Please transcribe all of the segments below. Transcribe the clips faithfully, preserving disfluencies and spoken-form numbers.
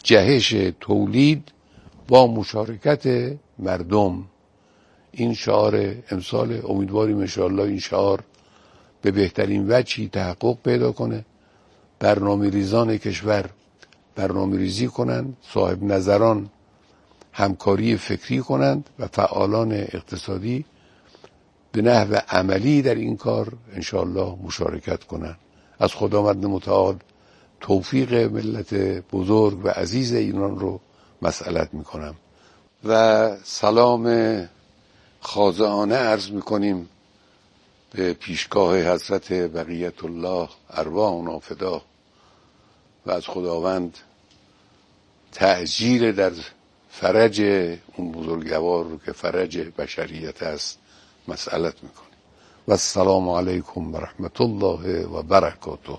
جهش تولید با مشارکت مردم. این شعار امسال امیدواریم انشاءالله این شعار به بهترین وجهی تحقق پیدا کنه. برنامه ریزان کشور برنامه ریزی کنند، صاحب نظران همکاری فکری کنند و فعالان اقتصادی به نحو عملی در این کار انشاءالله مشارکت کنند. از خداوند متعال توفیق ملت بزرگ و عزیز ایران رو مسئلت میکنم و سلام خاضعانه عرض میکنیم به پیشگاه حضرت بقیت الله ارواحنا فدا و از خداوند تأجیر در فرج اون بزرگوار رو که فرج بشریت است مسئلت میکنیم. و السلام علیکم و رحمت الله و برکاته.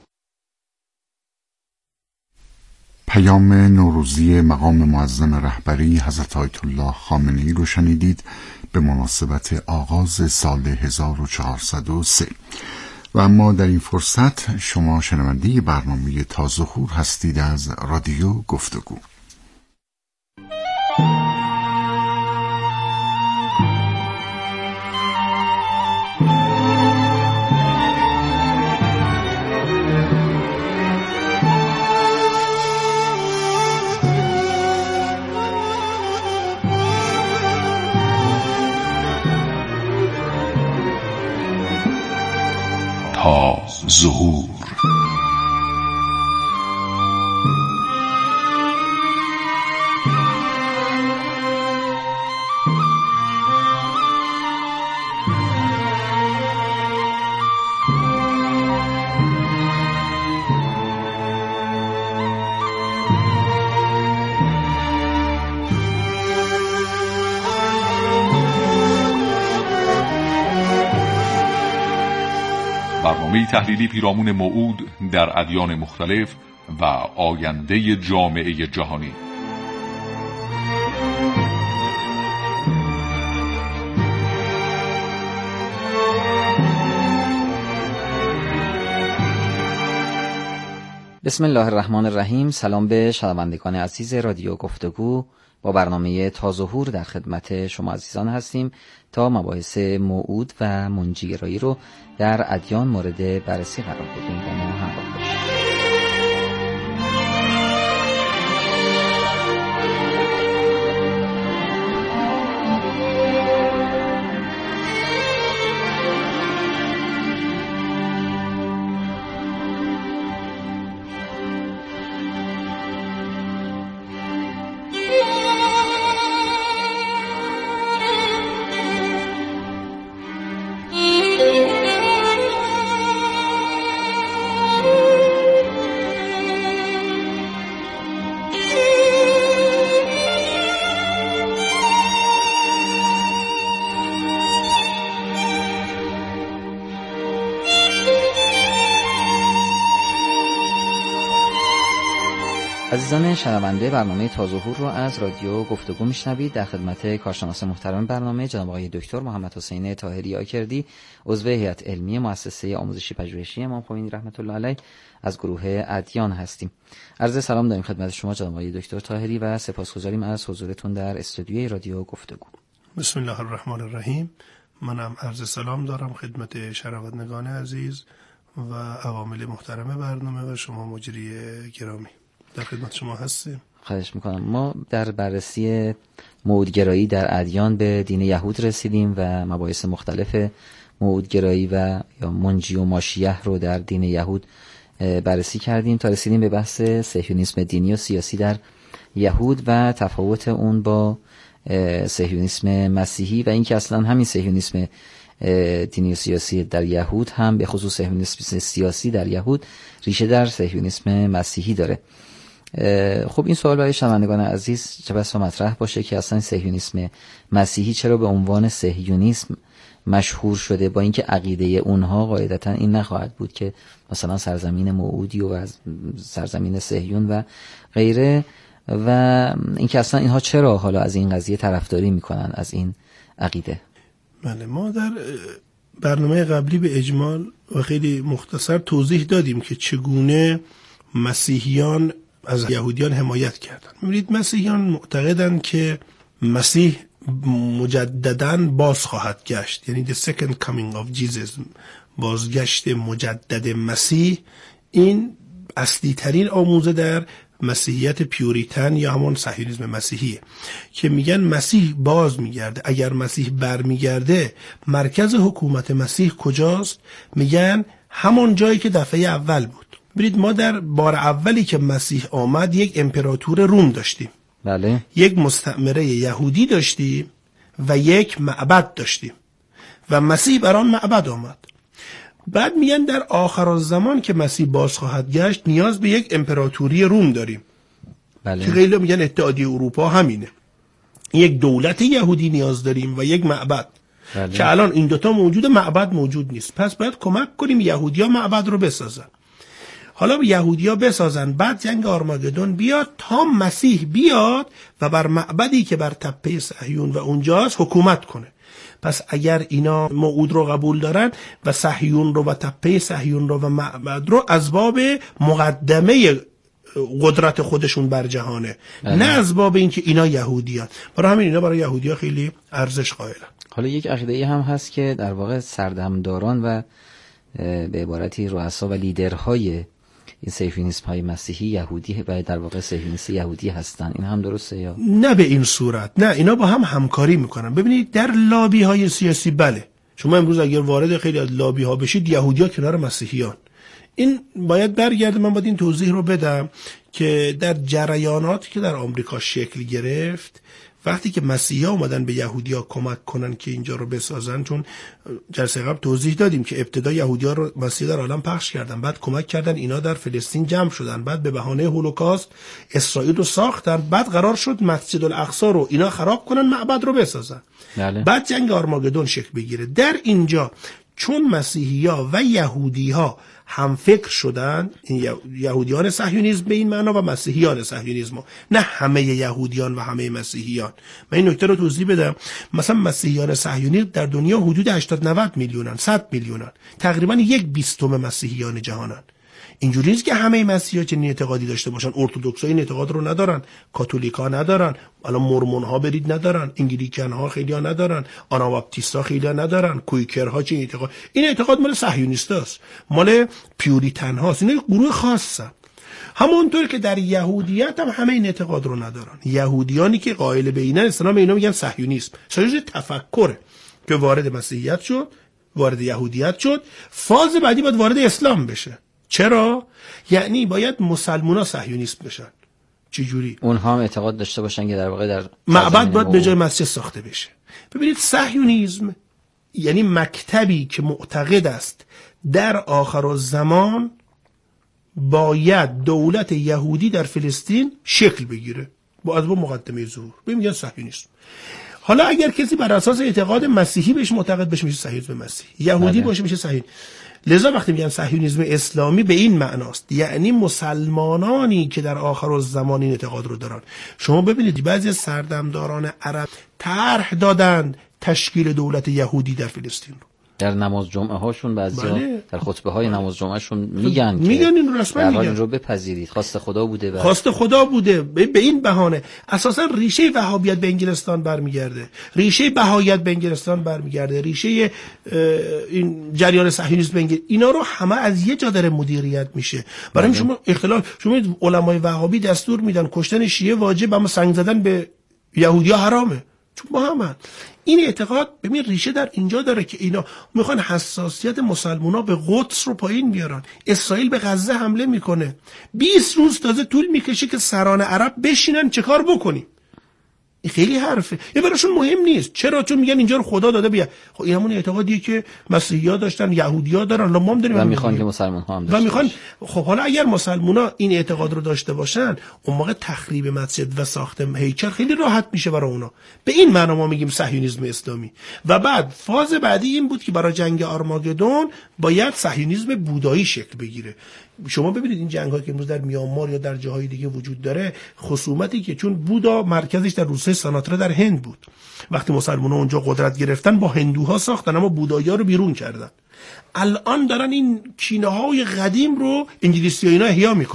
پیام نوروزی مقام معظم رهبری حضرت آیت الله خامنه‌ای رو شنیدید به مناسبت آغاز سال هزار و چهارصد و سه. و اما در این فرصت شما شنونده برنامه تا ظهور هستید از رادیو گفتگو. تا ظهور. برنامه تحلیلی پیرامون موعود در ادیان مختلف و آینده جامعه جهانی. بسم الله الرحمن الرحیم. سلام به شنوندگان عزیز رادیو گفتگو. با برنامه تا ظهور در خدمت شما عزیزان هستیم تا مباحث موعود و منجیگرایی رو در ادیان مورد بررسی قرار بدیم و ما همراه باشیم. عزیزان شنونده، برنامه تا ظهور رو از رادیو گفتگو میشنوید. در خدمت کارشناس محترم برنامه جناب آقای دکتر محمد حسین طاهری آکردی، عضو هیئت علمی مؤسسه آموزشی پژوهشی امام خمینی رحمت الله علیه از گروه ادیان هستیم. عرض سلام داریم خدمت شما جناب آقای دکتر طاهری و سپاسگزاریم از حضورتون در استودیوی رادیو گفتگو. بسم الله الرحمن الرحیم. منم عرض سلام دارم خدمت شنوندگان عزیز و عوامل محترم برنامه و شما مجری گرامی. در خدمت شما هستیم. خواهش میکنم. ما در بررسی موعودگرایی در ادیان به دین یهود رسیدیم و مباحث مختلف موعودگرایی و یا منجی و ماشیه رو در دین یهود بررسی کردیم تا رسیدیم به بحث صهیونیسم دینی و سیاسی در یهود و تفاوت اون با صهیونیسم مسیحی و اینکه اصلا همین صهیونیسم دینی و سیاسی در یهود هم به خصوص صهیونیسم سیاسی در یهود ریشه در صهیونیسم مسیحی داره. خب این سوال برای شنوندگان عزیز چه بسا مطرح باشه که اصلا صهیونیسم مسیحی چرا به عنوان صهیونیسم مشهور شده، با اینکه عقیده اونها قاعدتا این نخواهد بود که مثلا سرزمین موعودی و سرزمین صهیون و غیره، و اینکه اصلا اینها چرا حالا از این قضیه طرفداری میکنن، از این عقیده. بله، ما در برنامه قبلی به اجمال و خیلی مختصر توضیح دادیم که چگونه مسیحیان از یهودیان حمایت کردن. می‌بینید مسیحیان معتقدند که مسیح مجدداً باز خواهد گشت، یعنی the second coming of Jesus، بازگشت مجدد مسیح. این اصلی ترین آموزه در مسیحیت پیوریتن یا همون صهیونیسم مسیحیه که میگن مسیح باز میگرده. اگر مسیح برمیگرده مرکز حکومت مسیح کجاست؟ میگن همون جایی که دفعه اول بود. برید ما در بار اولی که مسیح آمد یک امپراتور روم داشتیم، بله، یک مستعمره یهودی داشتیم و یک معبد داشتیم و مسیح بر آن معبد آمد. بعد میگن در آخر الزمان که مسیح باز خواهد گشت نیاز به یک امپراتوری روم داریم، بله، که خیلی میگن اتحادیه اروپا همینه. یک دولت یهودی نیاز داریم و یک معبد، بله. که الان این دوتا موجود، معبد موجود نیست. پس باید کمک کنیم یهودیا معبد رو بسازن. حالا یهودیا بسازن، بعد جنگ آرماگدون بیاد تا مسیح بیاد و بر معبدی که بر تپه صهیون و اونجاست حکومت کنه. پس اگر اینا موعود رو قبول دارن و صهیون رو و تپه صهیون رو و معبد رو از باب مقدمه قدرت خودشون بر جهانه، اه. نه از باب اینکه اینا یهودیان. برای همین اینا برای یهودیا خیلی ارزش قائلن. حالا یک عقیده هم هست که در واقع سردمداران و به عبارتی رؤسا و لیدرهای این صهیونیسم های مسیحی یهودی و در واقع صهیونیست یهودی هستن. این هم درسته یا نه؟ به این صورت نه، اینا با هم همکاری میکنن. ببینید در لابی های سیاسی، بله، شما امروز اگر وارد خیلی از لابی ها بشید یهودیا کنار مسیحیان. این باید برگرده. من باید این توضیح رو بدم که در جریاناتی که در آمریکا شکل گرفت، وقتی که مسیحا اومدن به یهودیا کمک کنن که اینجا رو بسازن، چون جلسه قبل توضیح دادیم که ابتدا یهودیا رو مسیحا در عالم پخش کردن، بعد کمک کردن اینا در فلسطین جمع شدن، بعد به بهانه هولوکاست اسرائیل رو ساختن، بعد قرار شد مسجد الاقصی رو اینا خراب کنن، معبد رو بسازن. بله. بعد جنگ آرماگدون شکل بگیره. در اینجا چون مسیحی‌ها و یهودی‌ها هم فکر شدن، یهودیان صهیونیسم به این معنا و مسیحیان صهیونیسم، نه همه یهودیان و همه مسیحیان. من این نکته رو توضیح بدم. مثلا مسیحیان صهیونیسم در دنیا حدود هشتاد نود میلیونن، صد میلیونن، تقریبا یک بیستم مسیحیان جهانن. اینجوری نیست که همه مسیحا چنین اعتقادی داشته باشن. ارتدوکس‌ها این اعتقاد رو ندارن، کاتولیک‌ها ندارن، الان مورمون‌ها برید ندارن، انگلیکن‌ها خیلی‌ها ندارن، آناباپتیست‌ها خیلی‌ها ندارن، کویکرها چه اعتقاد. این اعتقاد مال صهیونیستاست، مال پیوریتن‌هاست. این گروه خاصه. همونطور که در یهودیت هم همه این اعتقاد رو ندارن. یهودیانی که قائل به اینن اصطلاحاً اینا میگن صهیونیسم. صهیونیسم تفکره که وارد مسیحیت شد، وارد یهودیت شد، فاز بعدی باید وارد اسلام بشه. چرا؟ یعنی باید مسلمونا صهیونیست بشن. چجوری؟ اونها هم اعتقاد داشته باشن که در واقع در معبد باید به جای مسجد ساخته بشه. ببینید صهیونیسم یعنی مکتبی که معتقد است در آخر الزمان باید دولت یهودی در فلسطین شکل بگیره با از با مقدمه ظهور. میگن صهیونیسم. حالا اگر کسی بر اساس اعتقاد مسیحی بهش معتقد بشه میشه صهیونیسم مسیحی، یهودی بله. باشه میشه صهیونیسم. لذا وقتی میگن صهیونیسم اسلامی به این معناست، یعنی مسلمانانی که در آخر الزمان این اعتقاد رو دارن. شما ببینید بعضی از سردمداران عرب طرح دادند تشکیل دولت یهودی در فلسطین رو. در نماز جمعه هاشون بعضیا بله. در خطبه های نماز جمعه شون میگن میگن که این رو رسما میگن این رو بپذیرید، خواست خدا بوده و خواست خدا بوده. به این بهانه اساسا ریشه وهابیت به انگلستان برمیگرده، ریشه بهاییت به انگلستان برمیگرده، ریشه این جریان صهیونیسم به انگلستان، اینا رو همه از یه جا داره مدیریت میشه. برای شما اختلاف، شما علمای وهابی دستور میدن کشتن شیعه واجب، اما سنگ زدن به یهودیا حرامه، چون با همه این اعتقاد. ببین ریشه در اینجا داره که اینا میخوان حساسیت مسلمونا به قدس رو پایین بیارن. اسرائیل به غزه حمله میکنه، بیست روز تازه طول میکشه که سران عرب بشینن چه کار بکنیم. این خیلی حرفه، یه براشون مهم نیست. چرا؟ چون میگن اینجا رو خدا داده بیا. خب این همون اعتقادیه که مسیحی‌ها داشتن، یهودی‌ها دارن، ما هم داریم و میخوان که مسلمان‌ها هم داشته و میخوان. باشن. خب حالا اگر مسلمونا این اعتقاد رو داشته باشن، اون موقع تخریب مسجد و ساخت هیکل خیلی راحت میشه برای اونا. به این معنا ما میگیم صهیونیسم اسلامی. و بعد فاز بعدی این بود که برای جنگ آرماگدون باید صهیونیسم بودایی شکل بگیره. شما ببینید این جنگ‌هایی که امروز در میانمار یا در جاهای دیگه وجود داره، خصومتی که چون بودا مرکزش در روستای ساناترا در هند بود، وقتی مسلمان‌ها اونجا قدرت گرفتن با هندوها ساختن اما بودایی‌ها رو بیرون کردن. الان دارن این کینه‌های قدیم رو انگلیسی‌ها اینا احیا میکنن.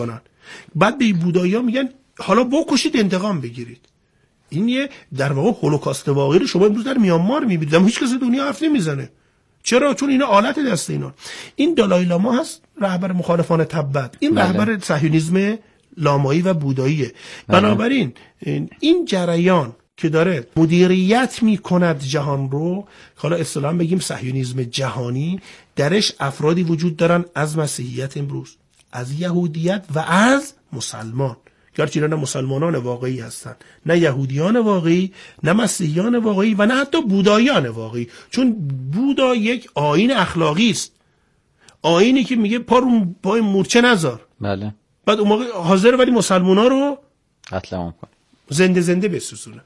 بعد به بودایی‌ها میگن حالا بکشید انتقام بگیرید. این یه در واقع هولوکاست واقعی رو شما امروز در میانمار میبینید، اما هیچ کسی دنیا حرف نمیزنه. چرا؟ چون اینا آلت دست اینا. این دالای لاما هست رهبر مخالفان تبت، این بله. رهبر صهیونیسم لامایی و بوداییه. بله. بنابراین این جریان که داره مدیریت میکند جهان رو، حالا اصطلاحاً بگیم صهیونیسم جهانی، درش افرادی وجود دارن از مسیحیت امروز، از یهودیت و از مسلمان. گرچه اینا نه مسلمانان واقعی هستن، نه یهودیان واقعی، نه مسیحیان واقعی و نه حتی بوداییان واقعی، چون بودا یک آیین اخلاقی است، آیینی که میگه پا رو پای مورچه نذار. بله. بعد اون موقع حاضر ولی مسلمانا رو قتل عام کنه، زنده زنده بسوزونه.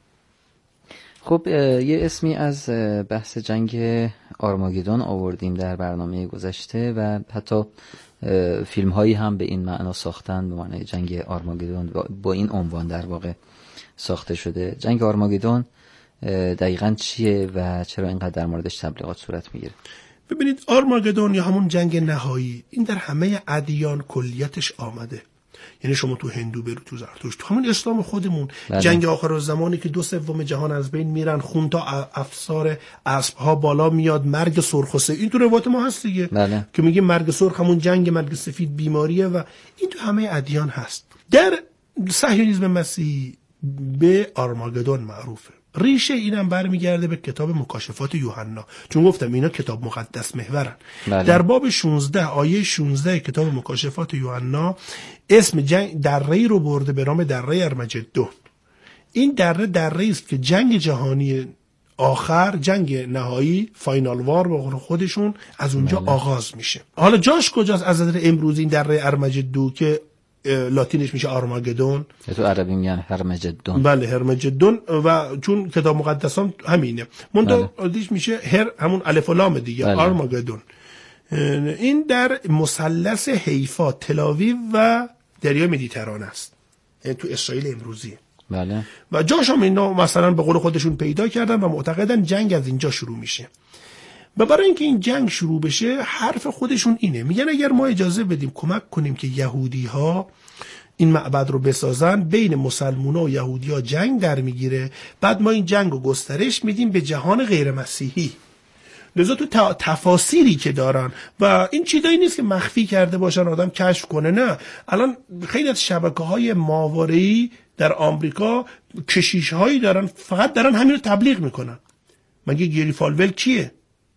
خب یه اسمی از بحث جنگ آرماگدون آوردیم در برنامه گذشته و حتی فیلم هایی هم به این معنا ساختن، به معنای جنگ آرماگدون با این عنوان در واقع ساخته شده. جنگ آرماگدون دقیقاً چیه و چرا اینقدر در موردش تبلیغات صورت میگیره؟ ببینید، آرماگدون یا همون جنگ نهایی، این در همه ادیان کلیتش آمده. یعنی شما تو هندو برو، تو زرتشت، تو همون اسلام خودمون، بله. جنگ آخر الزمانی که دو سوم جهان از بین میرن، خون تا افسار اسب ها بالا میاد، مرگ سرخ و سفید، این تو روایت ما هست دیگه، بله. که میگه مرگ سرخ همون جنگ، مرگ سفید بیماریه و این تو همه ادیان هست. در صهیونیسم مسیحی به آرماگدون معروفه. ریشه اینم برمیگرده به کتاب مکاشفات یوحنا، چون گفتم اینا کتاب مقدس محورن. بله. در باب شانزده آیه شانزده کتاب مکاشفات یوحنا اسم جنگ دره‌ای رو برده به نام دره ارمجدون. این دره دره‌ای است که جنگ جهانی آخر، جنگ نهایی، فاینال وار به قول خودشون، از اونجا بله. آغاز میشه. حالا جاش کجاست از نظر امروز این دره ارمجدون که لاتینش میشه آرماگدون، تو عربی میگن هرمجدون؟ بله هرمجدون، و چون کتاب مقدس هم همینه، منتها بله. میشه هر همون الف و لام دیگه، بله. آرماگدون. این در مثلث حیفا، تلاویو و دریای مدیترانه است، یعنی تو اسرائیل امروزی. بله. و جاش هم اینا مثلا به قول خودشون پیدا کردن و معتقدن جنگ از اینجا شروع میشه. و برای اینکه این جنگ شروع بشه، حرف خودشون اینه، میگن اگر ما اجازه بدیم کمک کنیم که یهودی ها این معبد رو بسازن، بین مسلمونا و یهودی ها جنگ در میگیره، بعد ما این جنگ رو گسترش میدیم به جهان غیر مسیحی. لذا تو تفاسیری که دارن و این چیزایی نیست که مخفی کرده باشن آدم کشف کنه، نه، الان خیلی از شبکه‌های ماورایی در آمریکا کشیش هایی دارن فقط دارن همین رو تبلیغ میکنن. مگه گری فالول کیه؟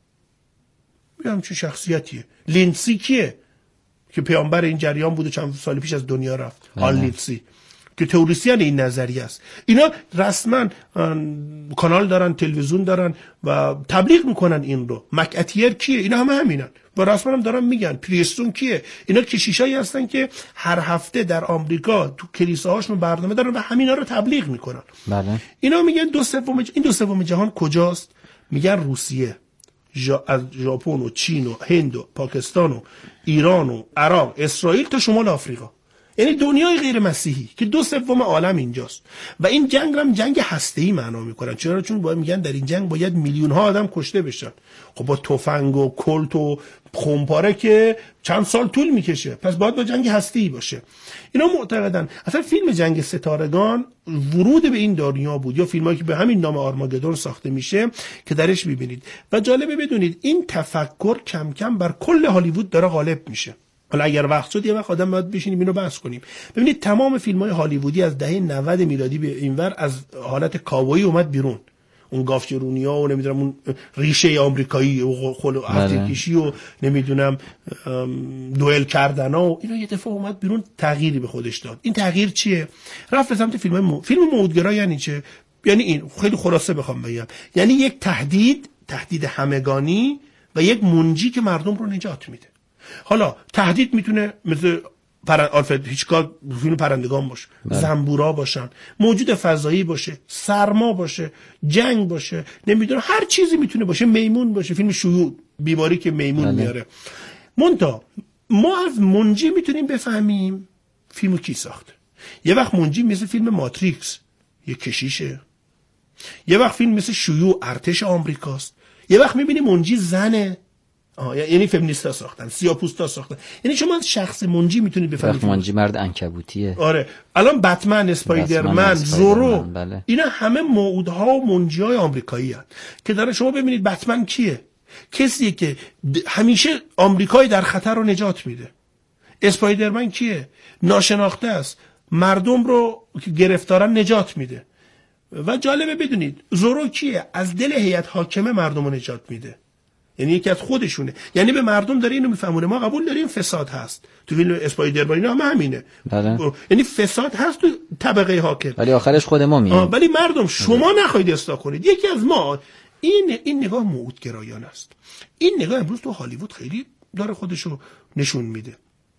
میگم چه شخصیتیه؟ لینسی کیه که پیامبر این جریان بوده، چند سال پیش از دنیا رفت؟ آل لینسی که تئوریسین این نظریه است. اینا رسما کانال دارن، تلویزیون دارن و تبلیغ میکنن این رو. مکاتیر کیه؟ اینا همه همینن و رسما هم دارن میگن. پریستون کیه؟ اینا کشیشایی هستن که هر هفته در آمریکا تو کلیساهاشون برنامه دارن و همینا رو تبلیغ میکنن. بله. اینا میگن دو سوم این دو سوم جهان کجاست؟ میگن روسیه، جا از ژاپن و چین و هند و پاکستان و ایران و عراق، اسرائیل تا شمال آفریقا، یعنی دنیای غیر مسیحی که دو سوم عالم اینجاست. و این جنگ هم جنگ هسته‌ای معنا میکنن. چرا؟ چون باید میگن در این جنگ باید میلیون ها آدم کشته بشن. خب با تفنگ و کلت و خمپاره که چند سال طول میکشه، پس باید با جنگ هسته‌ای باشه. اینا معتقدن اصلا فیلم جنگ ستارگان ورود به این دنیا بود، یا فیلمایی که به همین نام آرماگدون ساخته میشه که درش میبینید. و جالبه بدونید این تفکر کم کم بر کل هالیوود داره غالب میشه. حالا اگر وقت شد یه وقت آدم باید بشینیم اینو بحث کنیم. ببینید تمام فیلم‌های هالیوودی از دهه نود میلادی به اینور از حالت کاوبویی اومد بیرون. اون گافچرونیا و نمیدونم اون ریشه آمریکایی و خل و ارتکیشی و نمیدونم دوئل کردنا و اینا یه دفعه اومد بیرون، تغییری به خودش داد. این تغییر چیه؟ رفت به سمت فیلم مو... فیلم موعودگرا. یعنی چه؟ یعنی این خیلی خلاصه بخوام بگم، یعنی یک تهدید، تهدید همگانی و یک منجی که مردم رو نجات میده. حالا تهدید میتونه مثل پرند آلفرد هیچکاک فیلم پرندگان باشه، زنبورا باشن، موجود فضایی باشه، سرما باشه، جنگ باشه، نمیدونم هر چیزی میتونه باشه، میمون باشه، فیلم شیوع بیماری که میمون بله. میاره. منتها ما از منجی میتونیم بفهمیم فیلمو کی ساخته. یه وقت منجی مثل فیلم ماتریکس یه کشیشه، یه وقت فیلم مثل شیوع ارتش آمریکاست، یه وقت میبینی منجی زنه آها، یعنی فمینیستا ساختن، سیاه‌پوستا ساختن. یعنی شما شخص منجی میتونید بفهمید منجی مرد عنکبوتیه. آره الان بتمن، اسپایدرمن، زورو، بله. اینا همه موعودها و منجیای آمریکایی هستند که داره. شما ببینید بتمن کیه؟ کسیه که همیشه آمریکای در خطر رو نجات میده. اسپایدرمن کیه؟ ناشناخته است، مردم رو که گرفتارن نجات میده. و جالبه بدونید زورو کیه؟ از دل هیئت حاکمه مردم رو نجات میده. یعنی یکی از خودشونه. یعنی به مردم داره اینو میفهمونه ما قبول داریم فساد هست. تو فیلم اسپایدرمن اینا هم همینه. بله. یعنی فساد هست تو طبقه حاکم، ولی آخرش خود ما میاد. ولی مردم شما نخواهید اصلاح کنید. یکی از ما این این نگاه موعودگرایانه است. این نگاه امروز تو هالیوود خیلی داره خودشو نشون میده.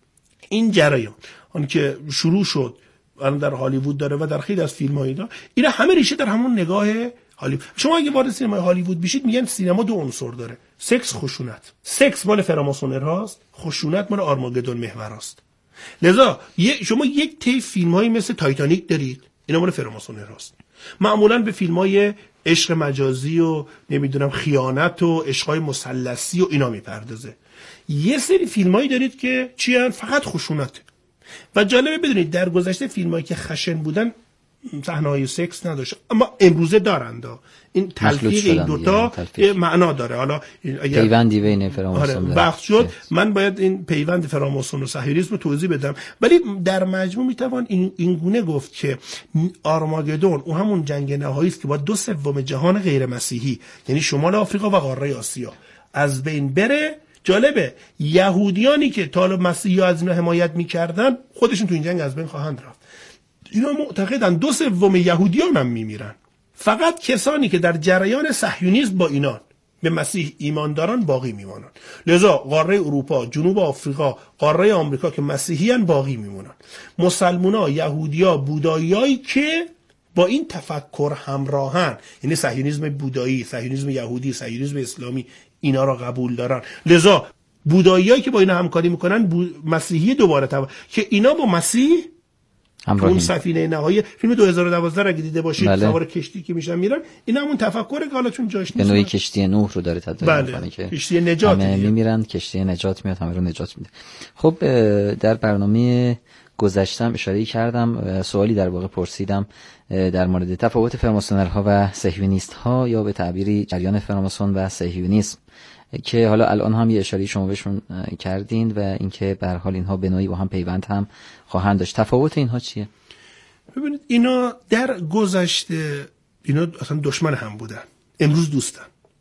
این جریان اون که شروع شد الان در هالیوود داره و در خیلی از فیلم‌ها اینا، اینا همه ریشه در همون نگاه هالیوود. شما اگه وارد سینمای هالیوود بشید میگن سینما دو عنصر داره: سکس، خشونت. سکس مال فراماسونرهاست، خشونت مال آرماگدون محوراست. لذا شما یک طیف فیلم‌هایی مثل تایتانیک دارید، اینا مال فراماسونرهاست. معمولاً به فیلم‌های عشق مجازی و نمیدونم خیانت و عشق‌های مثلثی و اینا میپردازه. یه سری فیلمایی دارید که چی ان؟ فقط خشونت. و جالبه بدونید در گذشته فیلمایی که خشن بودن صحنه‌های سکس نداشت، اما امروزه دارند. این تلفیق این دوتا معنا داره. حالا پیوندی بین فراماسون بحث شد، من باید این پیوند فراماسون و صهیونیسم رو توضیح بدم، ولی در مجموع میتوان این این گونه گفت که آرماگدون اون همون جنگ نهایی است که با دو سوم جهان غیر مسیحی، یعنی شمال آفریقا و قاره آسیا، از بین بره. جالبه یهودیانی که تا حالا مسیحی‌ها از اینا حمایت می‌کردن خودشون تو این جنگ از بین خواهند رفت. اینا معتقدن دو سوم یهودیان هم میمیرن. فقط کسانی که در جریان صهیونیسم با اینان به مسیح ایمان دارن باقی میمونن. لذا قاره اروپا، جنوب آفریقا، قاره آمریکا که مسیحیان باقی میمونن. مسلمونا، یهودیا، بوداییایی که با این تفکر همراهن، یعنی صهیونیسم بودایی، صهیونیسم یهودی، صهیونیسم اسلامی، اینا را قبول دارن. لذا بوداییایی که با اینا همکاری میکنن بو... مسیحی دوباره تبا... که اینا با مسیح اون سفینه نهایی فیلم دو هزار و دوازده اگه دیده باشید، بله. سوار کشتی که میشن میرن، اینا همون تفکره که حالا چون جاش نیست، به نوعی کشتی نوح رو داره تداعی بله. میکنه که کشتی نجات همه میمیرن، کشتی نجات میاد، همه رو نجات میده. خب در برنامه گذشتم اشاره کردم، سوالی در واقع پرسیدم در مورد تفاوت فراماسونرها و صهیونیست‌ها، یا به تعبیری جریان فراماسون و صهیونیسم، که حالا الان هم یه اشاره شما بهشون کردین و اینکه به هر حال اینها به نوعی با هم پیوند هم خواهند داشت. تفاوت اینها چیه؟ ببینید اینا در گذشته اینا اصلا دشمن هم بودن، امروز دوستن.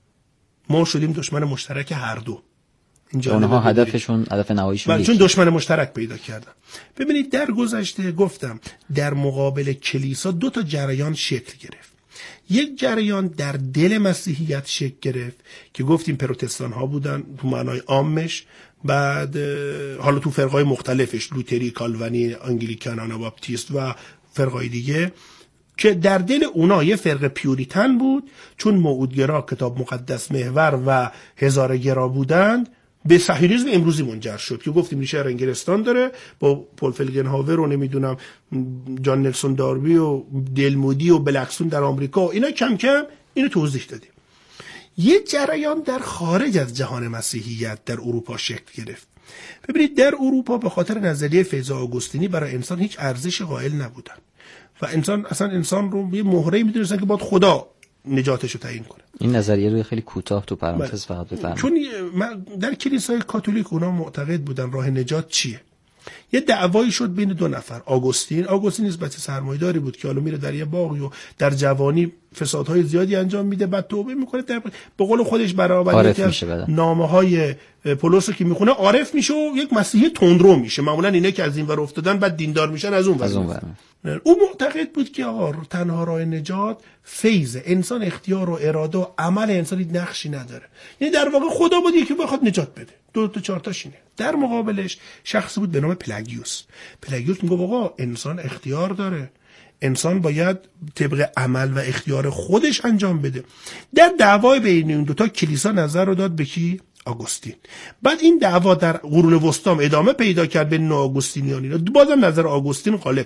ما شدیم دشمن مشترک هر دو. اونها هدفشون، هدف نهاییشون چون دشمن مشترک پیدا کردن. ببینید در گذشته گفتم در مقابل کلیسا دو تا جریان شکل گرفت. یک جریان در دل مسیحیت شکل گرفت که گفتیم پروتستان ها بودن تو معنای عامش، بعد حالا تو فرقای مختلفش، لوتری، کالوانی، انگلیکان، آناباپتیست و فرقای دیگه، که در دل اونا یه فرق پیوریتن بود، چون موعودگرا، کتاب مقدس محور و هزاره‌گرا بودند، به صهیونیسم امروزی منجر شد که گفتیم ریشه انگلستان داره با پول فلگنهاور و نمیدونم جان نلسون داربی و دلمودی و بلکسون در آمریکا و اینا کم کم اینو توضیح دادیم. یه جریان در خارج از جهان مسیحیت در اروپا شکل گرفت. ببینید در اروپا به خاطر نظریه فیض آگوستینی برای انسان هیچ ارزش قائل نبودن و انسان اصلا انسان رو یه مهره می‌دونستن که باید خدا نجاتش رو تعیین کنه. این نظریه رو خیلی کوتاه تو پرانتز فقط بفرمایید. چون در کلیسای کاتولیک اونا معتقد بودن راه نجات چیه. یه دعوایی شد بین دو نفر. آگوستین آگوستین نسبت سرمایه‌داری بود که حالا میره در یه باغی و در جوانی فسادهای زیادی انجام میده، بعد توبه میکنه، در به قول خودش برابر نامه‌های پولس که میخونه عارف میشه و یک مسیحی تندرو میشه. معمولا اینا که از این ور افتادن بعد دیندار میشن از اون ور. او معتقد بود که آقا تنها راه نجات فیض، انسان اختیار و اراده و عمل انسانی نقشی نداره. یعنی در واقع خدا بود یکی بخواد نجات بده. دو تا چهار تاشینه. در مقابلش شخصی بود به نام پلاگیوس. پلاگیوس میگه آقا انسان اختیار داره. انسان باید طبق عمل و اختیار خودش انجام بده. در دعوای بین این دو تا کلیسا نظر رو داد به کی؟ آگوستین. بعد این دعوا در قرون وسطا ادامه پیدا کرد بین آگوستینیان اینا. بازم نظر آگوستین غالب شد.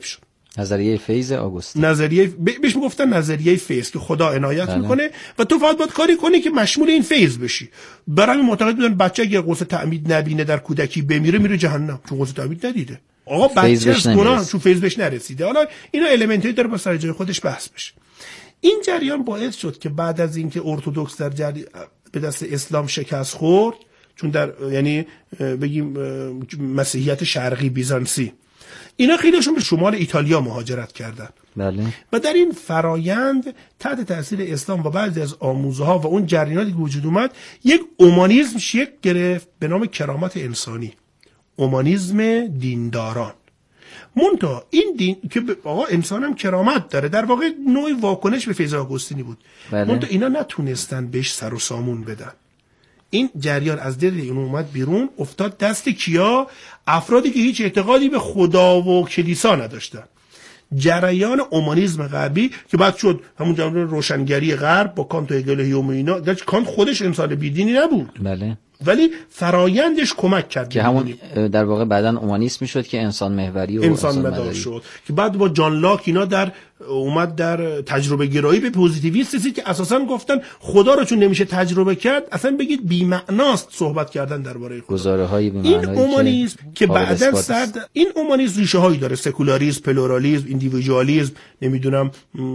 نظریه فیض آگوستین، نظریه بهش میگفتن نظریه فیض که خدا عنایت بله. میکنه و تو فقط باید کاری کنی که مشمول این فیض بشی. برای همین معتقد بودن بچه اگه غسل تعمید نبینه در کودکی بمیره میره جهنم چون غسل تعمید ندیده. آقا بچه از گناه چون فیض بهش نرسیده. حالا اینا المنتایی داره با سر جای خودش بحث بشه. این جریان باعث شد که بعد از اینکه ارتدوکس در جری... به دست اسلام شکست خورد، چون در یعنی بگیم مسیحیت شرقی بیزانسی، اینا خیلیشون به شمال ایتالیا مهاجرت کردن. بله. و در این فرایند تحت تاثیر اسلام و بعضی از آموزها و اون جریاناتی که وجود اومد، یک اومانیسم شکل گرفت به نام کرامت انسانی، اومانیسم دینداران. منتها این دین که آقا انسان هم کرامت داره، در واقع نوعی واکنش به فیض آگوستینی بود. بله. منتها اینا نتونستن بهش سر و سامون بدن. این جریان از دل این اومد بیرون، افتاد دست کیا؟ افرادی که هیچ اعتقادی به خدا و کلیسا نداشتن. جریان اومانیسم غربی که بعد شد همون جریان روشنگری غرب با کانت و هگل و هیوم و اینا. گرچه کانت خودش انسان بیدینی نبود، بله، ولی فرایندش کمک کرد که همون در واقع بعدن اومانیسم شد که انسان محوری و انسان مدار شد، که بعد با جان لاک اینا در اومد در تجربه گرایی به پوزیتیویستی که اساسا گفتن خدا رو چون نمیشه تجربه کرد اصلا بگید بی معناست صحبت کردن درباره خدا. گزاره‌های بی این اومانیسم که, که بعدن سرد این اومانیسم ریشه هایی داره، سکولاریسم، پلورالیسم، ایندیویدوالیسم، نمیدونم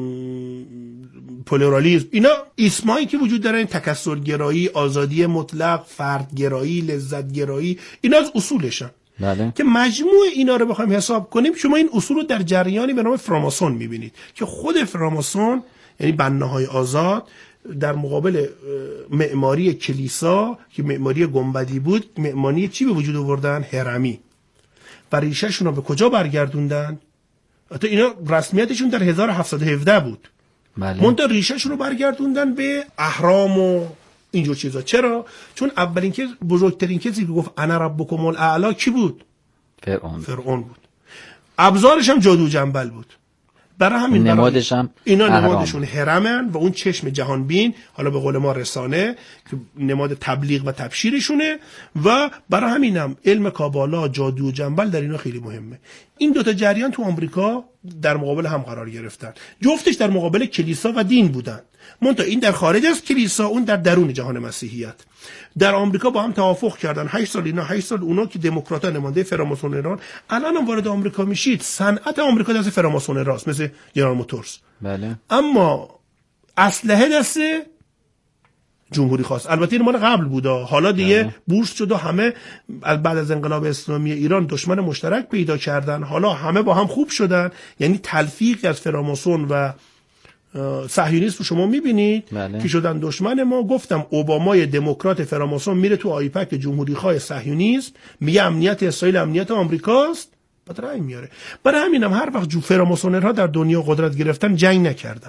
پلورالیسم، اینا اسمایی که وجود دارن، تکثرگرایی، آزادی مطلق، فردگرایی، لذتگرایی، اینا از اصولشن. بله. که مجموع اینا رو بخوایم حساب کنیم، شما این اصول رو در جریانی به نام فراماسون میبینید که خود فراماسون یعنی بناهای آزاد در مقابل معماری کلیسا که معماری گنبدی بود، معماری چی به وجود آوردن؟ هرمی. و ریشه‌شون رو به کجا برگردوندن؟ حتی اینا رسمیتشون در هزار و هفتصد و هفده بود. بله. منتها ریشه‌شون رو برگردوندن به اهرام و اینجور چیزا. چرا؟ چون اولین که بزرگترین کسی که گفت انا ربکم الاعلی کی بود؟ فرعون. فرعون بود. ابزارش هم جادو جنبل بود. برای همین نمادش هم اینا نمادشون هرمن و اون چشم جهان بین، حالا به قول ما رسانه، که نماد تبلیغ و تبشیرشونه. و برای همینم علم کابالا، جادو جنبل در اینا خیلی مهمه. این دوتا جریان تو آمریکا در مقابل هم قرار گرفتن، جفتش در مقابل کلیسا و دین بودن. منتها این در خارج از کلیسا، اون در درون جهان مسیحیت. در آمریکا با هم توافق کردن، هشت سال اینا هشت سال اونا، که دموکرات‌ها نماینده فراماسون ایران. الان هم وارد آمریکا میشید، صنعت آمریکا دست فراماسون راست، مثل جنرال موتورز. بله. اما اسلحه دست جمهوری خواست. البته این مال قبل بوده، حالا دیگه بله. بورس شد و همه بعد از انقلاب اسلامی ایران دشمن مشترک پیدا کردن، حالا همه با هم خوب شدن. یعنی تلفیق از فراماسون و صهیونیسم رو شما میبینید بله. که شدن دشمن ما. گفتم اوبامای دموکرات فراماسون میره تو آیپک جمهوری خواه صهیونیسم، میگه امنیت اسرائیل امنیت آمریکاست، بعد رأی میاره. برای همینم هر وقت جو فراماسونرها در دنیا قدرت گرفتن جنگ نکردن.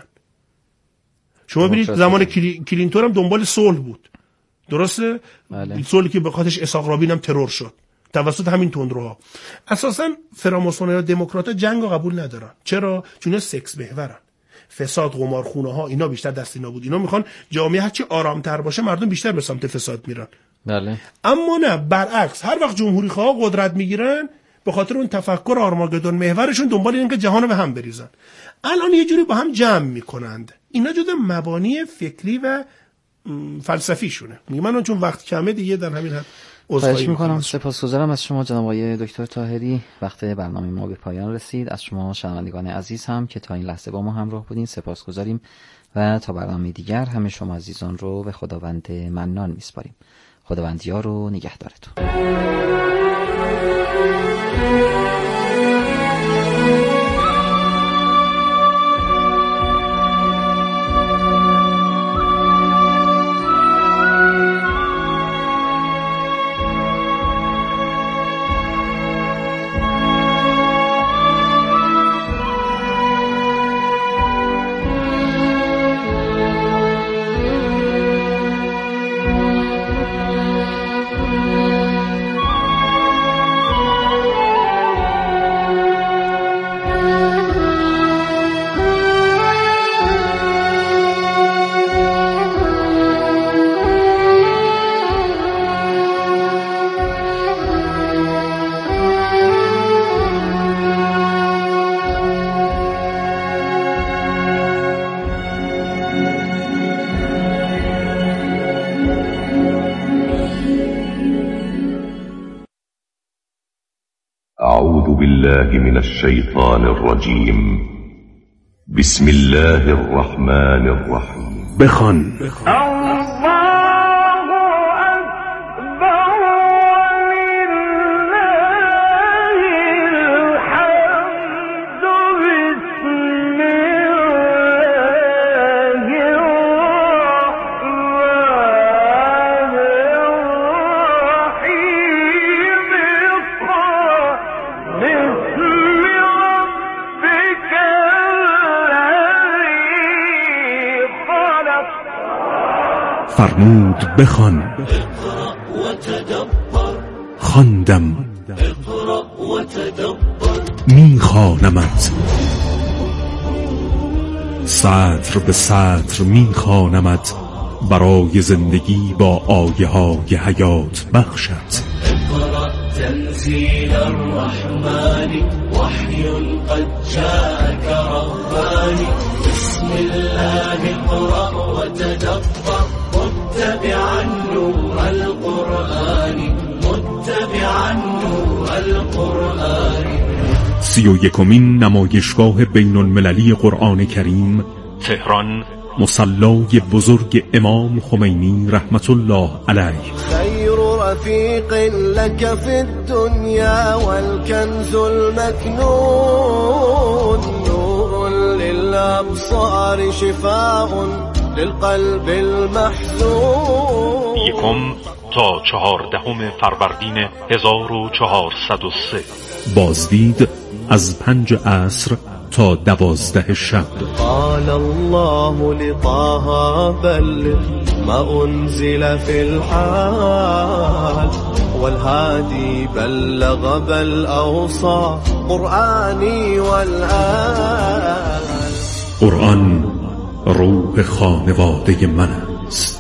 شما ببینید زمان کلی... کلینتون هم دنبال صلح بود، درسته؟ بله. صلحی که به خاطرش اسحاق رابین هم ترور شد توسط همین تندروها. اساسا فراماسونرها دموکرات‌ها جنگ رو قبول ندارن. چرا؟ چون اینا سکس محورن. فساد، قمارخونه ها، اینا بیشتر دست اینا بود. اینا میخوان جامعه هرچی آرامتر باشه مردم بیشتر به سمت فساد میرن. بله. اما نه، برعکس، هر وقت جمهوری خواه قدرت میگیرن به خاطر اون تفکر آرماگدون محورشون دنبال اینه که جهان رو به هم بریزن. الان یه جوری با هم جمع میکنند. اینا جدا مبانی فکری و فلسفی شونه. من چون وقت کمه دیگه در همین حد خواهش میکنم. سپاسگزارم از شما جناب آقای دکتر طاهری. وقت برنامه ما به پایان رسید. از شما شنوندگان عزیز هم که تا این لحظه با ما همراه بودین سپاسگزاریم و تا برنامه دیگر همه شما عزیزان رو به خداوند منان میسپاریم. خداوند یار و نگهدارتون. بالله من الشيطان الرجيم. بسم الله الرحمن الرحیم. بخوان. فرمود بخوان. خواندم میخوانمت، سطر به سطر میخوانمت، برای زندگی با آیه های حیات بخشت. اقرأ تنزیل الرحمن وحی قد جاءك ربانی. بسم الله اقرأ وتدبر متبعا نور القرآن، متبعا نور القرآن. سی و یکمین نمایشگاه بین المللی قرآن کریم، تهران، مصلای بزرگ امام خمینی رحمت الله علیه. خیر رفیق لك في الدنيا والكنز المكنون، نور للأبصار شفاء للقلب المحزون. یکم تا چهاردهم فروردین هزار و چهارصد و سه. بازدید از پنج عصر تا دوازده شب. قال الله لطه بلغ ما انزل في الحال، والهادي بلغ بل اوصى قرآنی والآل. قرآن روح خانواده من است.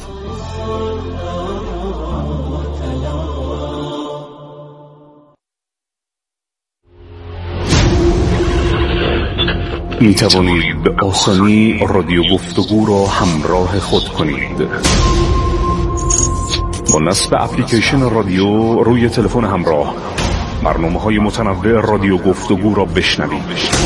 می توانید به آسانی رادیو گفتگو را همراه خود کنید. با نصب اپلیکیشن رادیو روی تلفن همراه برنامه‌های متنوع رادیو گفتگو را بشنوید.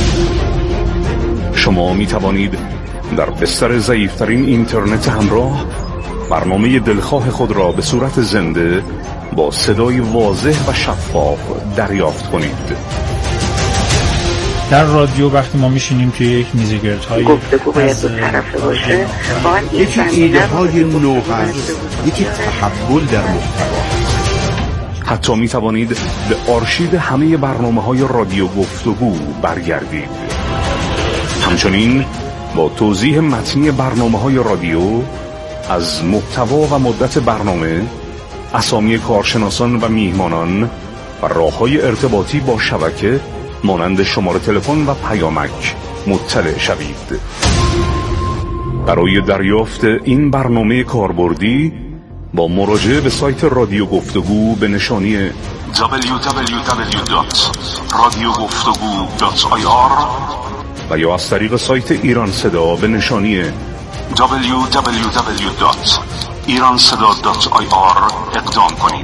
شما می توانید در بستر ضعیف‌ترین اینترنت همراه برنامه دلخواه خود را به صورت زنده با صدای واضح و شفاف دریافت کنید. در رادیو وقتی ما میشینیم توی یک میزگردهای گفتگو باید دو طرفه باشه، یکی ایده های نو هست، یکی تحول در محتوا. حتی می توانید به آرشیو همه برنامه های رادیو گفتگو برگردید. همچنین با توضیح متنی برنامه های رادیو از محتوا و مدت برنامه، اسامی کارشناسان و میهمانان و راه‌های ارتباطی با شبکه مانند شماره تلفن و پیامک مطلع شوید. برای دریافت این برنامه کاربردی با مراجعه به سایت رادیو گفتگو به نشانی دبلیو دبلیو دبلیو دات رادیو گفتگو دات آی آر و یا از طریق سایت ایران صدا به نشانی دبلیو دبلیو دبلیو دات ایران صدا دات آی آر اقدام کنید.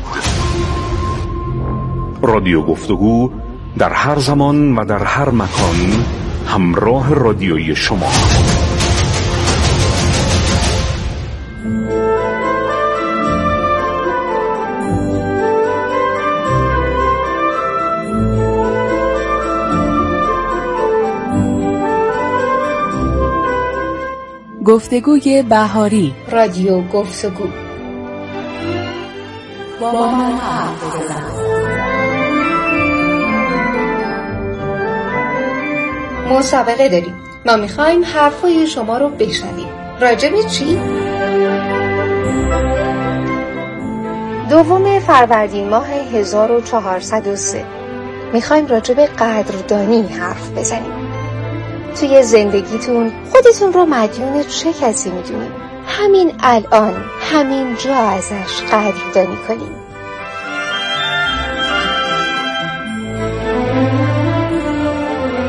رادیو گفتگو در هر زمان و در هر مکان همراه رادیویی شما. گفتگوی بهاری، رادیو گفتگو. با من حرف بزن. مسابقه داریم. ما میخوایم حرفای شما رو بشنویم. راجع به چی؟ دوم فروردین ماه هزار و چهارصد و سه میخوایم راجع به قدردانی حرف بزنیم. توی زندگیتون خودتون رو مدیون چه کسی میدونید؟ همین الان، همین جا ازش قدردانی کنیم.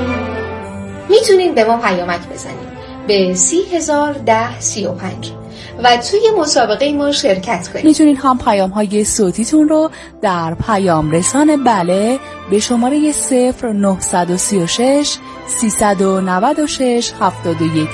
میتونین به ما پیامک بزنید به سی هزار ده سی و پنج و توی مسابقه ما شرکت کنید. میتونید هم پیام های صوتیتون رو در پیام رسان بله به شماره صفر نه سه شش سیصد و نود و شش هفتاد و یک